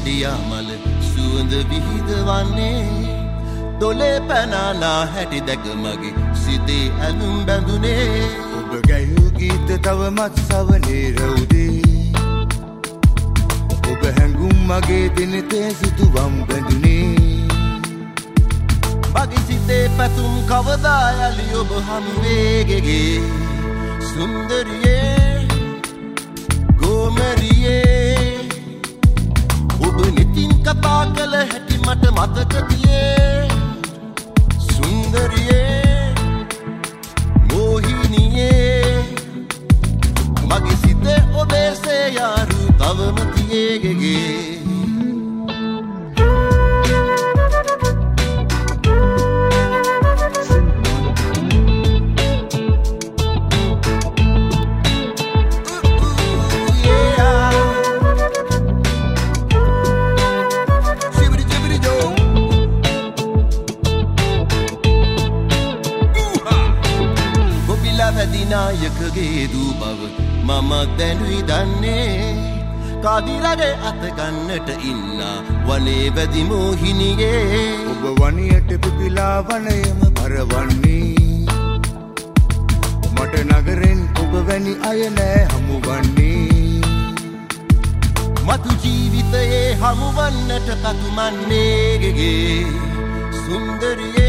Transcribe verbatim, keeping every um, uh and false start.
මැඩියා මල සුවඳ විහිදවන්නේ දොලේ පැනනා හැටි දැක මගේ සිතේ ඇලුම් බැඳුනේ ඔබ ගැයූ ගීත තවමත් සවනේ රවුදේ ඔබ හැඟුම් මගේ දිනතේ සිතුවම් බැඳුනේ මගේ සිතේ පැතුම් කවදා යලි ඔබ හමුවේගෙගේ සුන්දරියේ ගෝමරියේ ඔබ නිතින් කතා කළ හැටි මට මතක තියේ සුන්දරියේ මෝහිනියේ මගේ සිතේ ඔබේ සේයාරු තවම තියේගෙගේ නායකගේ දූ බව මම දැනුයි දන්නේ කාදිරගේ අත ගන්නට ඉන්නා වනේ වැදි මෝහිනියේ ඔබ වනියට පිපිලා වනයම පරවන්නේ මට නගරෙන් ඔබ වැනි අය නෑ හමුවන්නේ මතු ජීවිතයේ හමුවන්නට කතුමන්නේගෙගේ සුන්දරියේ